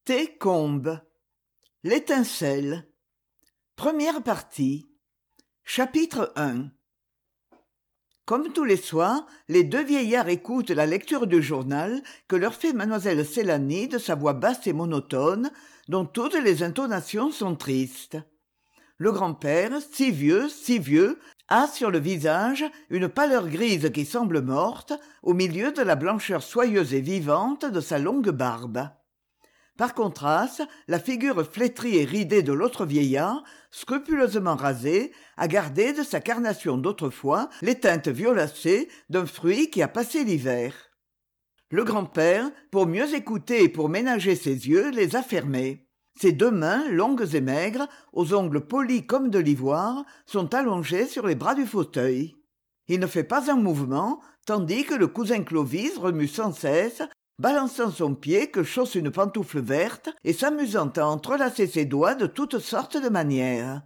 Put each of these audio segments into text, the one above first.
Combe. L'étincelle. Première partie. Chapitre 1. Comme tous les soirs, les deux vieillards écoutent la lecture du journal que leur fait mademoiselle Célanie de sa voix basse et monotone, dont toutes les intonations sont tristes. Le grand-père, si vieux, a sur le visage une pâleur grise qui semble morte, au milieu de la blancheur soyeuse et vivante de sa longue barbe. Par contraste, la figure flétrie et ridée de l'autre vieillard, scrupuleusement rasé, a gardé de sa carnation d'autrefois les teintes violacées d'un fruit qui a passé l'hiver. Le grand-père, pour mieux écouter et pour ménager ses yeux, les a fermés. Ses deux mains, longues et maigres, aux ongles polis comme de l'ivoire, sont allongées sur les bras du fauteuil. Il ne fait pas un mouvement, tandis que le cousin Clovis remue sans cesse, balançant son pied que chausse une pantoufle verte et s'amusant à entrelacer ses doigts de toutes sortes de manières.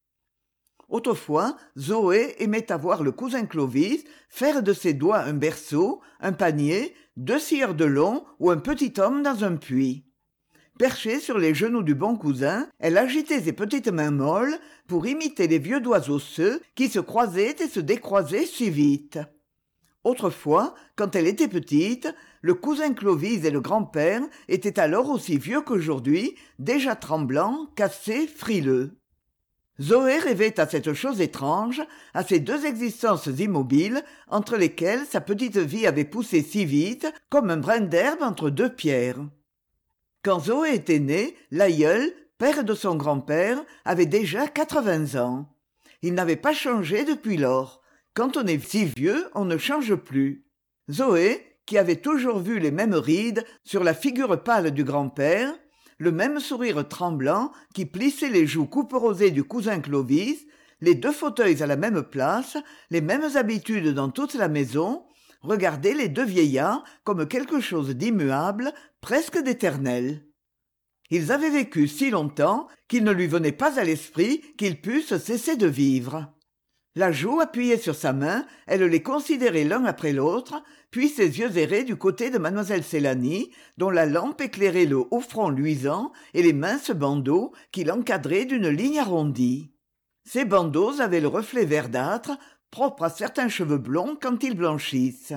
Autrefois, Zoé aimait à voir le cousin Clovis faire de ses doigts un berceau, un panier, 2 scieurs de long ou un petit homme dans un puits. Perchée sur les genoux du bon cousin, elle agitait ses petites mains molles pour imiter les vieux doigts osseux qui se croisaient et se décroisaient si vite. Autrefois, quand elle était petite, le cousin Clovis et le grand-père étaient alors aussi vieux qu'aujourd'hui, déjà tremblants, cassés, frileux. Zoé rêvait à cette chose étrange, à ces deux existences immobiles entre lesquelles sa petite vie avait poussé si vite comme un brin d'herbe entre deux pierres. Quand Zoé était née, l'aïeul, père de son grand-père, avait déjà 80 ans. Il n'avait pas changé depuis lors. Quand on est si vieux, on ne change plus. Zoé, qui avait toujours vu les mêmes rides sur la figure pâle du grand-père, le même sourire tremblant qui plissait les joues couperosées du cousin Clovis, les deux fauteuils à la même place, les mêmes habitudes dans toute la maison, regardait les deux vieillards comme quelque chose d'immuable, presque d'éternel. Ils avaient vécu si longtemps qu'il ne lui venait pas à l'esprit qu'ils pussent cesser de vivre. La joue appuyée sur sa main, elle les considérait l'un après l'autre, puis ses yeux erraient du côté de mademoiselle Célanie, dont la lampe éclairait le haut front luisant et les minces bandeaux qui l'encadraient d'une ligne arrondie. Ces bandeaux avaient le reflet verdâtre, propre à certains cheveux blonds quand ils blanchissent.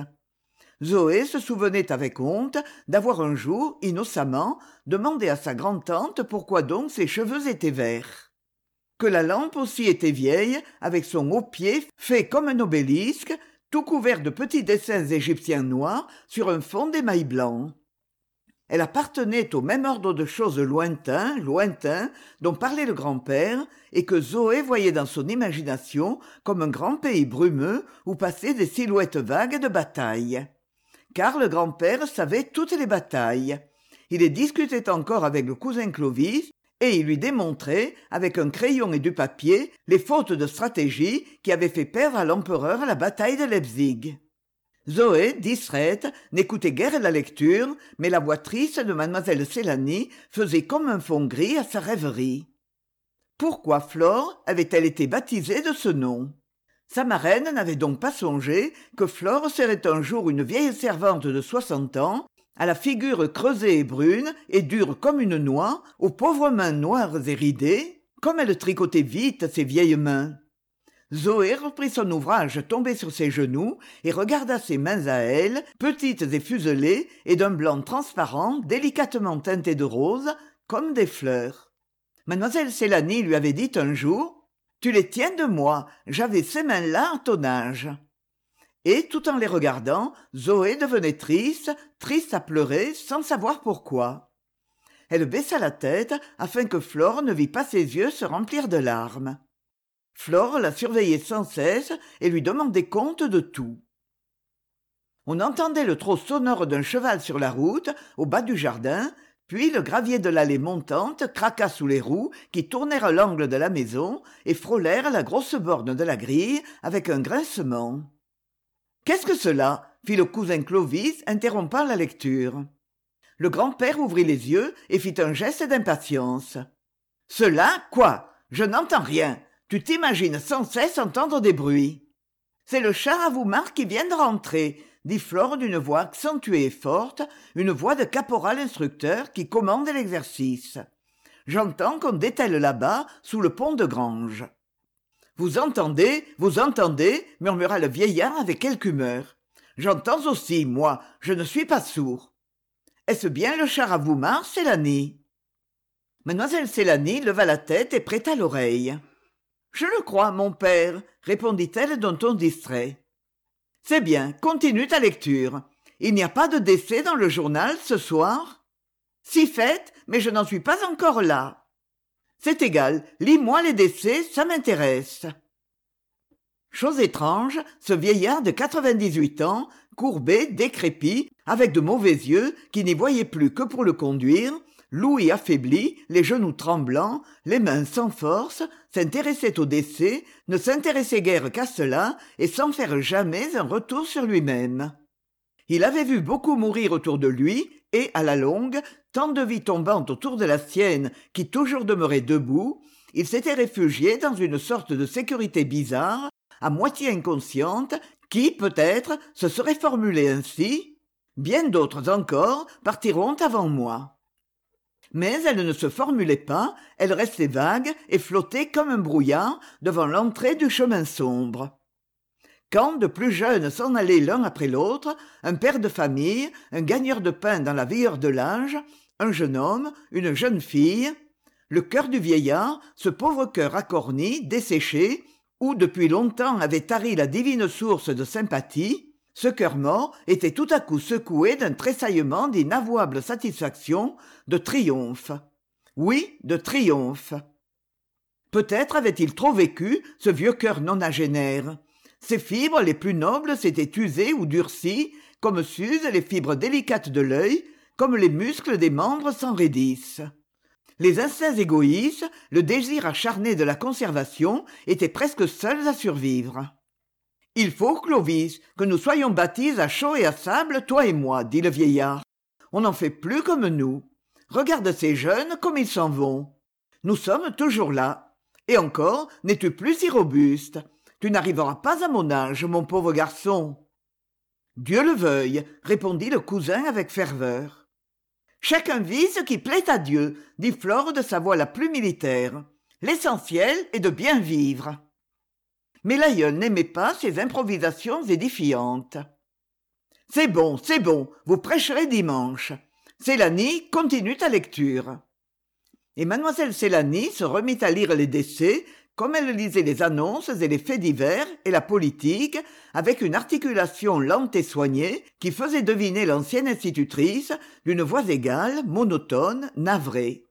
Zoé se souvenait avec honte d'avoir un jour, innocemment, demandé à sa grand-tante pourquoi donc ses cheveux étaient verts. Que la lampe aussi était vieille, avec son haut pied fait comme un obélisque, tout couvert de petits dessins égyptiens noirs sur un fond d'émail blanc. Elle appartenait au même ordre de choses lointain, dont parlait le grand-père, et que Zoé voyait dans son imagination comme un grand pays brumeux où passaient des silhouettes vagues de batailles. Car le grand-père savait toutes les batailles. Il les discutait encore avec le cousin Clovis, et il lui démontrait, avec un crayon et du papier, les fautes de stratégie qui avaient fait perdre à l'empereur la bataille de Leipzig. Zoé, distraite, n'écoutait guère la lecture, mais la voix triste de mademoiselle Célanie faisait comme un fond gris à sa rêverie. Pourquoi Flore avait-elle été baptisée de ce nom ? Sa marraine n'avait donc pas songé que Flore serait un jour une vieille servante de 60 ans, à la figure creusée et brune et dure comme une noix, aux pauvres mains noires et ridées, comme elle tricotait vite ses vieilles mains. Zoé reprit son ouvrage tombé sur ses genoux et regarda ses mains à elle, petites et fuselées et d'un blanc transparent délicatement teinté de rose, comme des fleurs. Mademoiselle Célanie lui avait dit un jour « Tu les tiens de moi, j'avais ces mains-là à ton âge ». Et, tout en les regardant, Zoé devenait triste à pleurer, sans savoir pourquoi. Elle baissa la tête afin que Flore ne vît pas ses yeux se remplir de larmes. Flore la surveillait sans cesse et lui demandait compte de tout. On entendait le trot sonore d'un cheval sur la route, au bas du jardin, puis le gravier de l'allée montante craqua sous les roues qui tournèrent l'angle de la maison et frôlèrent la grosse borne de la grille avec un grincement. « Qu'est-ce que cela ?» fit le cousin Clovis, interrompant la lecture. Le grand-père ouvrit les yeux et fit un geste d'impatience. « Cela, quoi ? Je n'entends rien. Tu t'imagines sans cesse entendre des bruits. »« C'est le chat Ravoumarc qui vient de rentrer. dit Flore d'une voix accentuée et forte, une voix de caporal instructeur qui commande l'exercice. J'entends qu'on dételle là-bas, sous le pont de Grange. Vous entendez, murmura le vieillard avec quelque humeur. J'entends aussi, moi, je ne suis pas sourd. Est-ce bien le char à Voumard, Célanie? Mademoiselle Célanie leva la tête et prêta l'oreille. Je le crois, mon père, répondit-elle d'un ton distrait. C'est bien, continue ta lecture. Il n'y a pas de décès dans le journal ce soir? Si fait, mais je n'en suis pas encore là. C'est égal, lis-moi les décès, ça m'intéresse. Chose étrange, ce vieillard de 98 ans, courbé, décrépit, avec de mauvais yeux, qui n'y voyait plus que pour le conduire, l'ouïe affaibli, les genoux tremblants, les mains sans force, s'intéressait au décès, ne s'intéressait guère qu'à cela, et sans faire jamais un retour sur lui-même. Il avait vu beaucoup mourir autour de lui, et, à la longue, tant de vies tombant autour de la sienne qui toujours demeurait debout, il s'était réfugié dans une sorte de sécurité bizarre, à moitié inconsciente, qui, peut-être, se serait formulée ainsi. Bien d'autres encore partiront avant moi. Mais elle ne se formulait pas, elle restait vague et flottait comme un brouillard devant l'entrée du chemin sombre. Quand de plus jeunes s'en allaient l'un après l'autre, un père de famille, un gagneur de pain dans la vieilleur de l'âge, un jeune homme, une jeune fille, le cœur du vieillard, ce pauvre cœur accorni, desséché, où depuis longtemps avait tari la divine source de sympathie, ce cœur mort était tout à coup secoué d'un tressaillement d'inavouable satisfaction, de triomphe. Oui, de triomphe. Peut-être avait-il trop vécu, ce vieux cœur nonagénaire. Ses fibres les plus nobles s'étaient usées ou durcies, comme s'usent les fibres délicates de l'œil, comme les muscles des membres s'enraidissent. Les instincts égoïstes, le désir acharné de la conservation étaient presque seuls à survivre. « Il faut, Clovis, que nous soyons bâtis à chaud et à sable, toi et moi, dit le vieillard. On n'en fait plus comme nous. Regarde ces jeunes comme ils s'en vont. Nous sommes toujours là. Et encore, n'es-tu plus si robuste? Tu n'arriveras pas à mon âge, mon pauvre garçon. » « Dieu le veuille, répondit le cousin avec ferveur. « Chacun vit ce qui plaît à Dieu, dit Flore de sa voix la plus militaire. L'essentiel est de bien vivre. » Mais l'aïeul n'aimait pas ces improvisations édifiantes. « C'est bon, vous prêcherez dimanche. Célanie, continue ta lecture. » Et mademoiselle Célanie se remit à lire les décès, comme elle lisait les annonces et les faits divers et la politique, avec une articulation lente et soignée qui faisait deviner l'ancienne institutrice d'une voix égale, monotone, navrée.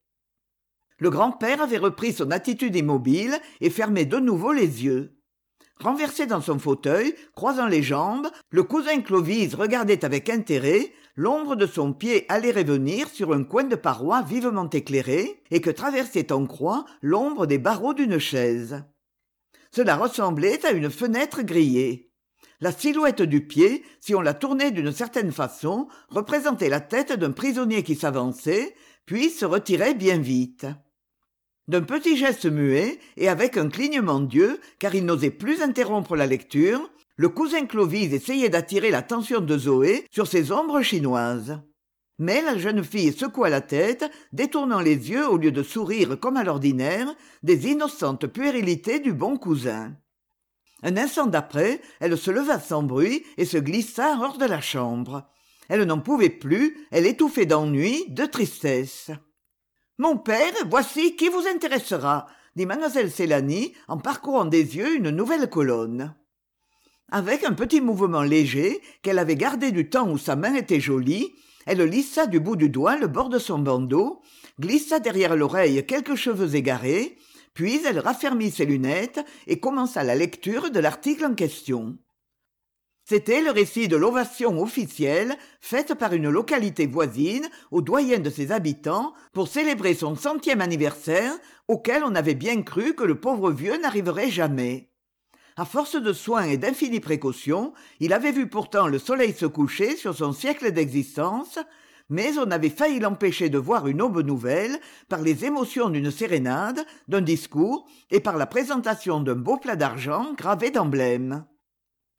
Le grand-père avait repris son attitude immobile et fermait de nouveau les yeux. Renversé dans son fauteuil, croisant les jambes, le cousin Clovis regardait avec intérêt l'ombre de son pied aller et venir sur un coin de paroi vivement éclairé et que traversait en croix l'ombre des barreaux d'une chaise. Cela ressemblait à une fenêtre grillée. La silhouette du pied, si on la tournait d'une certaine façon, représentait la tête d'un prisonnier qui s'avançait, puis se retirait bien vite. D'un petit geste muet et avec un clignement d'yeux, car il n'osait plus interrompre la lecture, le cousin Clovis essayait d'attirer l'attention de Zoé sur ces ombres chinoises. Mais la jeune fille secoua la tête, détournant les yeux au lieu de sourire comme à l'ordinaire, des innocentes puérilités du bon cousin. Un instant d'après, elle se leva sans bruit et se glissa hors de la chambre. Elle n'en pouvait plus, elle étouffait d'ennui, de tristesse. « Mon père, voici qui vous intéressera, » dit mademoiselle Célanie en parcourant des yeux une nouvelle colonne. Avec un petit mouvement léger, qu'elle avait gardé du temps où sa main était jolie, elle lissa du bout du doigt le bord de son bandeau, glissa derrière l'oreille quelques cheveux égarés, puis elle raffermit ses lunettes et commença la lecture de l'article en question. C'était le récit de l'ovation officielle faite par une localité voisine au doyen de ses habitants pour célébrer son 100e anniversaire auquel on avait bien cru que le pauvre vieux n'arriverait jamais. À force de soins et d'infinies précautions, il avait vu pourtant le soleil se coucher sur son siècle d'existence, mais on avait failli l'empêcher de voir une aube nouvelle par les émotions d'une sérénade, d'un discours et par la présentation d'un beau plat d'argent gravé d'emblèmes.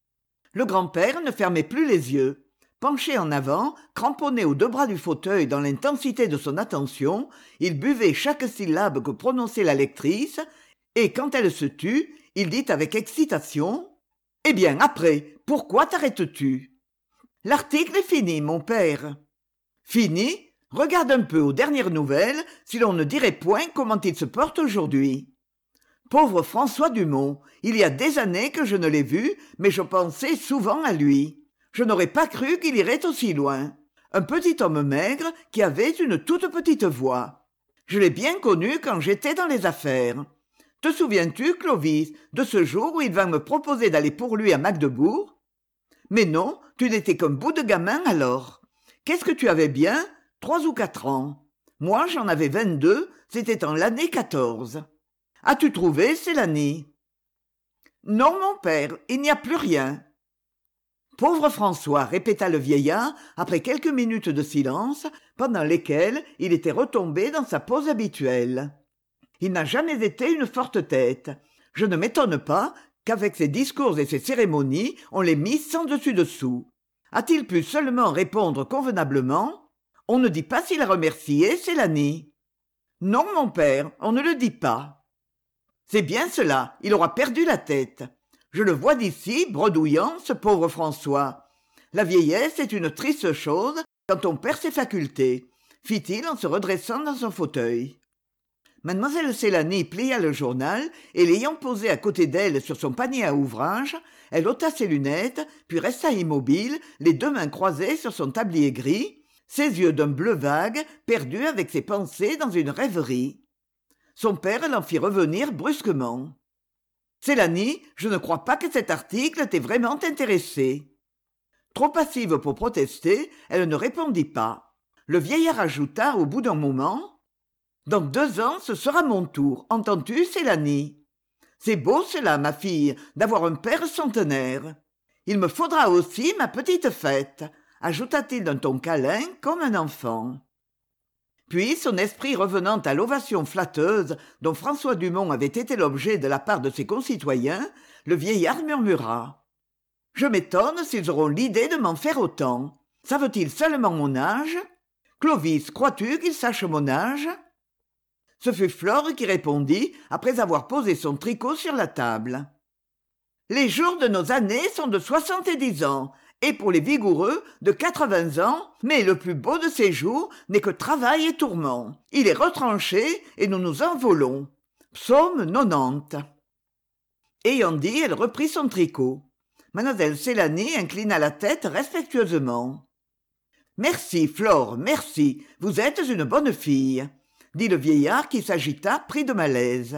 Le grand-père ne fermait plus les yeux. Penché en avant, cramponné aux deux bras du fauteuil dans l'intensité de son attention, il buvait chaque syllabe que prononçait la lectrice, et quand elle se tut, il dit avec excitation « Eh bien, après, pourquoi t'arrêtes-tu » ? « L'article est fini, mon père. »« Fini ? Regarde un peu aux dernières nouvelles si l'on ne dirait point comment il se porte aujourd'hui. » Pauvre François Dumont, il y a des années que je ne l'ai vu, mais je pensais souvent à lui. Je n'aurais pas cru qu'il irait aussi loin. Un petit homme maigre qui avait une toute petite voix. Je l'ai bien connu quand j'étais dans les affaires. Te souviens-tu, Clovis, de ce jour où il vint me proposer d'aller pour lui à Magdebourg ? Mais non, tu n'étais qu'un bout de gamin alors. Qu'est-ce que tu avais bien ? 3 ou 4 ans. Moi, j'en avais 22, c'était en l'année 14. As-tu trouvé, Célanie ? Non, mon père, il n'y a plus rien. Pauvre François, répéta le vieillard, après quelques minutes de silence, pendant lesquelles il était retombé dans sa pose habituelle. Il n'a jamais été une forte tête. Je ne m'étonne pas qu'avec ses discours et ses cérémonies, on l'ait mis sans dessus-dessous. A-t-il pu seulement répondre convenablement ? On ne dit pas s'il a remercié Célanie. Non, mon père, on ne le dit pas. C'est bien cela, il aura perdu la tête. Je le vois d'ici, bredouillant, ce pauvre François. La vieillesse est une triste chose quand on perd ses facultés, fit-il en se redressant dans son fauteuil. Mademoiselle Célanie plia le journal et l'ayant posé à côté d'elle sur son panier à ouvrage, elle ôta ses lunettes, puis resta immobile, les deux mains croisées sur son tablier gris, ses yeux d'un bleu vague, perdus avec ses pensées dans une rêverie. Son père l'en fit revenir brusquement. « Célanie, je ne crois pas que cet article t'ait vraiment intéressé. » Trop passive pour protester, elle ne répondit pas. Le vieillard ajouta au bout d'un moment « Dans 2 ans, ce sera mon tour, entends-tu, Célanie ? C'est beau cela, ma fille, d'avoir un père centenaire. Il me faudra aussi ma petite fête, ajouta-t-il d'un ton câlin comme un enfant. Puis, son esprit revenant à l'ovation flatteuse dont François Dumont avait été l'objet de la part de ses concitoyens, le vieillard murmura. « Je m'étonne s'ils auront l'idée de m'en faire autant. Savent-ils seulement mon âge ? Clovis, crois-tu qu'ils sachent mon âge ?» Ce fut Flore qui répondit, après avoir posé son tricot sur la table. « Les jours de nos années sont de 70 ans, et pour les vigoureux, de 80 ans, mais le plus beau de ces jours n'est que travail et tourment. Il est retranché, et nous nous envolons. Psaume 90. » Ayant dit, elle reprit son tricot. Mademoiselle Célanie inclina la tête respectueusement. « Merci, Flore, merci, vous êtes une bonne fille. » dit le vieillard qui s'agita, pris de malaise.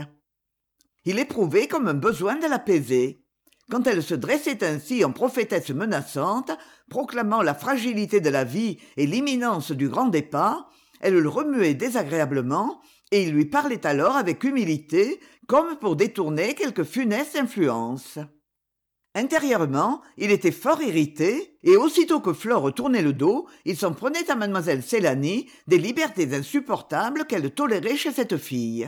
Il éprouvait comme un besoin de l'apaiser. Quand elle se dressait ainsi en prophétesse menaçante, proclamant la fragilité de la vie et l'imminence du grand départ, elle le remuait désagréablement, et il lui parlait alors avec humilité, comme pour détourner quelque funeste influence. Intérieurement, il était fort irrité, et aussitôt que Flore tournait le dos, il s'en prenait à mademoiselle Célanie des libertés insupportables qu'elle tolérait chez cette fille.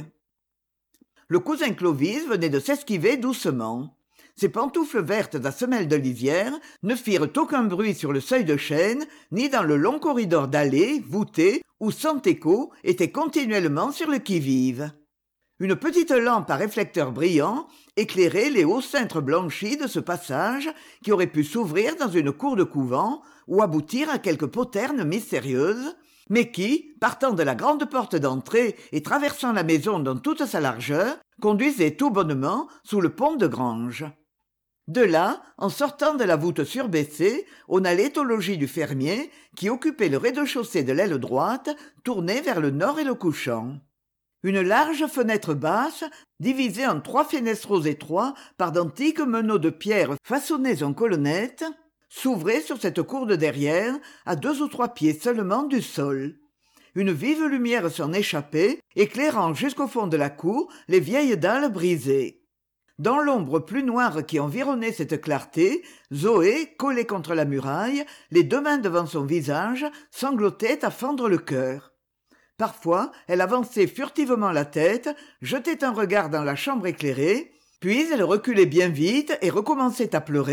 Le cousin Clovis venait de s'esquiver doucement. Ses pantoufles vertes à semelles de lisière ne firent aucun bruit sur le seuil de chêne, ni dans le long corridor d'allées, voûté, où Santéco était continuellement sur le qui-vive. Une petite lampe à réflecteur brillant éclairait les hauts cintres blanchis de ce passage qui aurait pu s'ouvrir dans une cour de couvent ou aboutir à quelque poterne mystérieuse, mais qui, partant de la grande porte d'entrée et traversant la maison dans toute sa largeur, conduisait tout bonnement sous le pont de Grange. De là, en sortant de la voûte surbaissée, on allait au logis du fermier qui occupait le rez-de-chaussée de l'aile droite, tourné vers le nord et le couchant. Une large fenêtre basse, divisée en 3 fenestraux étroits par d'antiques meneaux de pierre façonnés en colonnettes, s'ouvrait sur cette cour de derrière, à 2 ou 3 pieds seulement du sol. Une vive lumière s'en échappait, éclairant jusqu'au fond de la cour les vieilles dalles brisées. Dans l'ombre plus noire qui environnait cette clarté, Zoé, collée contre la muraille, les 2 mains devant son visage, sanglotait à fendre le cœur. Parfois, elle avançait furtivement la tête, jetait un regard dans la chambre éclairée, puis elle reculait bien vite et recommençait à pleurer,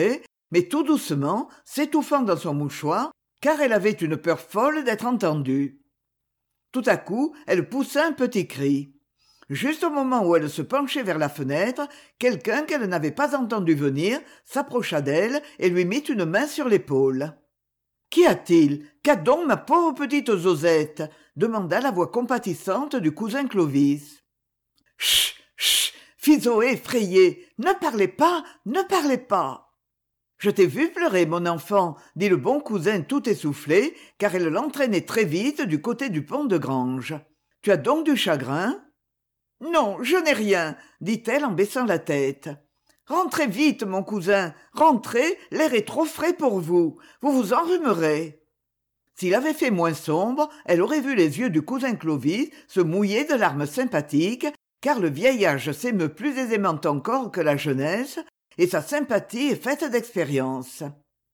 mais tout doucement, s'étouffant dans son mouchoir, car elle avait une peur folle d'être entendue. Tout à coup, elle poussa un petit cri. Juste au moment où elle se penchait vers la fenêtre, quelqu'un qu'elle n'avait pas entendu venir s'approcha d'elle et lui mit une main sur l'épaule. « Qu'y a-t-il ? Qu'a donc ma pauvre petite Zosette ?» demanda la voix compatissante du cousin Clovis. « Chut, chut !» fit Zoé effrayée. « Ne parlez pas, ne parlez pas !»« Je t'ai vu pleurer, mon enfant, » dit le bon cousin tout essoufflé, car elle l'entraînait très vite du côté du pont de Grange. « Tu as donc du chagrin ?»« Non, je n'ai rien, » dit-elle en baissant la tête. « Rentrez vite, mon cousin, rentrez, l'air est trop frais pour vous, vous vous enrhumerez. » S'il avait fait moins sombre, elle aurait vu les yeux du cousin Clovis se mouiller de larmes sympathiques, car le vieil âge s'émeut plus aisément encore que la jeunesse, et sa sympathie est faite d'expérience.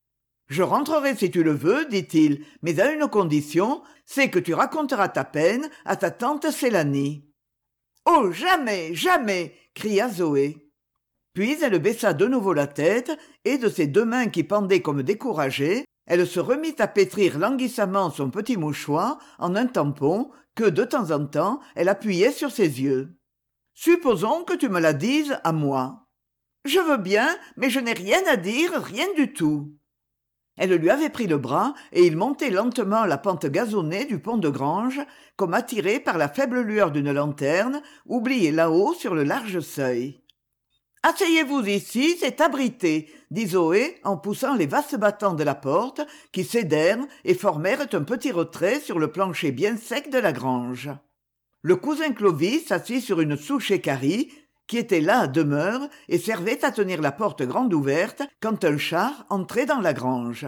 « Je rentrerai si tu le veux, dit-il, mais à une condition, c'est que tu raconteras ta peine à ta tante Célanie. »« Oh, jamais, jamais !» cria Zoé. Puis elle baissa de nouveau la tête, et de ses deux mains qui pendaient comme découragées, elle se remit à pétrir languissamment son petit mouchoir en un tampon que, de temps en temps, elle appuyait sur ses yeux. « Supposons que tu me la dises à moi. »« Je veux bien, mais je n'ai rien à dire, rien du tout. » Elle lui avait pris le bras, et ils montaient lentement la pente gazonnée du pont de Grange, comme attirés par la faible lueur d'une lanterne, oubliée là-haut sur le large seuil. « Asseyez-vous ici, c'est abrité, » dit Zoé en poussant les vastes battants de la porte, qui cédèrent et formèrent un petit retrait sur le plancher bien sec de la grange. Le cousin Clovis s'assit sur une souche équarrie, qui était là à demeure et servait à tenir la porte grande ouverte quand un char entrait dans la grange.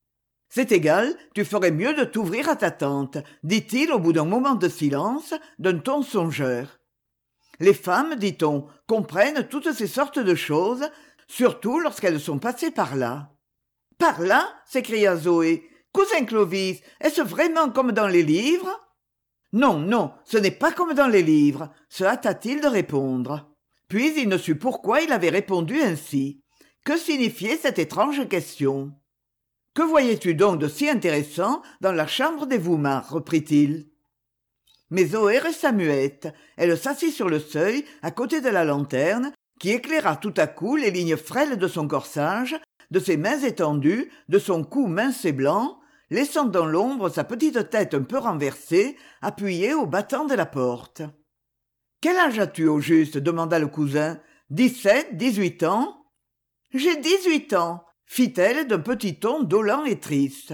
« C'est égal, tu ferais mieux de t'ouvrir à ta tante, » dit-il au bout d'un moment de silence, d'un ton songeur. Les femmes, dit-on, comprennent toutes ces sortes de choses, surtout lorsqu'elles sont passées par là. « Par là ?» s'écria Zoé. « Cousin Clovis, est-ce vraiment comme dans les livres ?»« Non, non, ce n'est pas comme dans les livres, » se hâta-t-il de répondre. Puis il ne sut pourquoi il avait répondu ainsi. Que signifiait cette étrange question ? « Que voyais-tu donc de si intéressant dans la chambre des Voumard ?» reprit-il. Mais Zoé resta muette. Elle s'assit sur le seuil, à côté de la lanterne, qui éclaira tout à coup les lignes frêles de son corsage, de ses mains étendues, de son cou mince et blanc, laissant dans l'ombre sa petite tête un peu renversée, appuyée au battant de la porte. « Quel âge as-tu au juste ?» demanda le cousin. « 17, 18 ans ?»« J'ai 18 ans !» fit-elle d'un petit ton dolent et triste.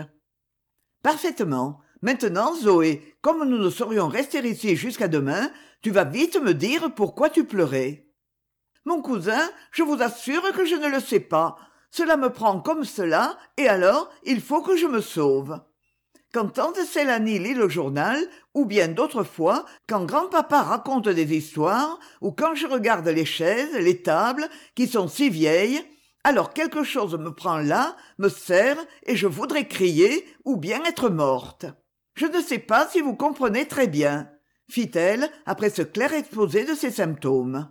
« Parfaitement. Maintenant, Zoé, comme nous ne saurions rester ici jusqu'à demain, tu vas vite me dire pourquoi tu pleurais. »« Mon cousin, je vous assure que je ne le sais pas. Cela me prend comme cela, et alors il faut que je me sauve. » Quand tante Célanie lit le journal, ou bien d'autres fois, quand grand-papa raconte des histoires, ou quand je regarde les chaises, les tables, qui sont si vieilles, alors quelque chose me prend là, me serre, et je voudrais crier, ou bien être morte. Je ne sais pas si vous comprenez très bien, fit-elle, après ce clair exposé de ses symptômes.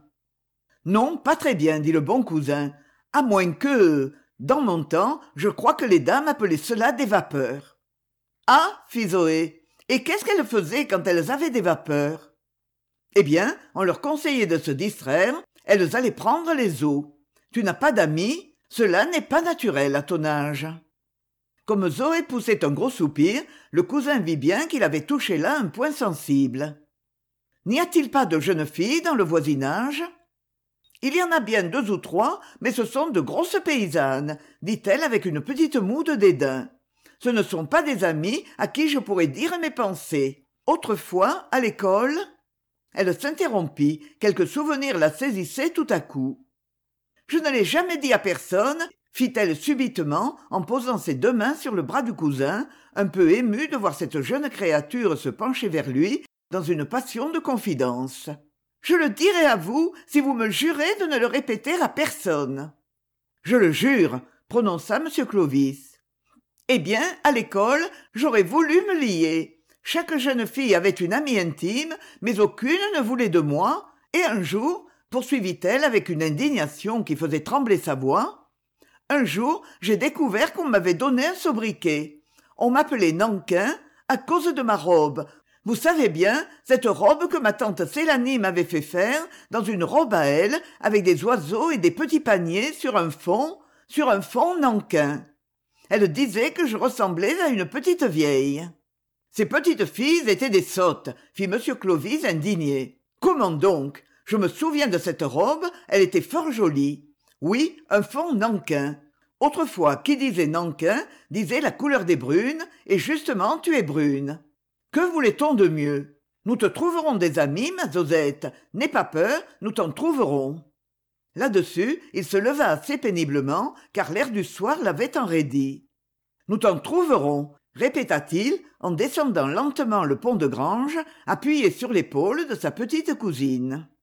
Non, pas très bien, dit le bon cousin, à moins que... Dans mon temps, je crois que les dames appelaient cela des vapeurs. Ah, fit Zoé, et qu'est-ce qu'elles faisaient quand elles avaient des vapeurs ? Eh bien, on leur conseillait de se distraire, elles allaient prendre les eaux. Tu n'as pas d'amis ? Cela n'est pas naturel à ton âge. Comme Zoé poussait un gros soupir, le cousin vit bien qu'il avait touché là un point sensible. N'y a-t-il pas de jeunes filles dans le voisinage ? Il y en a bien 2 ou 3, mais ce sont de grosses paysannes, dit-elle avec une petite moue de dédain. Ce ne sont pas des amis à qui je pourrais dire mes pensées. Autrefois, à l'école... Elle s'interrompit, quelque souvenir la saisissait tout à coup. « Je ne l'ai jamais dit à personne, » fit-elle subitement en posant ses 2 mains sur le bras du cousin, un peu émue de voir cette jeune créature se pencher vers lui dans une passion de confidence. « Je le dirai à vous si vous me jurez de ne le répéter à personne. »« Je le jure, » prononça M. Clovis. « Eh bien, à l'école, j'aurais voulu me lier. Chaque jeune fille avait une amie intime, mais aucune ne voulait de moi, et un jour, poursuivit-elle avec une indignation qui faisait trembler sa voix, Un jour, j'ai découvert qu'on m'avait donné un sobriquet. On m'appelait Nankin à cause de ma robe. Vous savez bien, cette robe que ma tante Célanie m'avait fait faire dans une robe à elle, avec des oiseaux et des petits paniers sur un fond nankin. Elle disait que je ressemblais à une petite vieille. Ces petites filles étaient des sottes, fit M. Clovis indigné. Comment donc? Je me souviens de cette robe, elle était fort jolie. Oui, un fond nankin. Autrefois, qui disait nankin, disait la couleur des brunes, et justement tu es brune. Que voulait-on de mieux? Nous te trouverons des amis, ma Zosette. N'aie pas peur, nous t'en trouverons. Là-dessus, il se leva assez péniblement, car l'air du soir l'avait enraidi. Nous t'en trouverons, répéta-t-il, en descendant lentement le pont de Grange, appuyé sur l'épaule de sa petite cousine.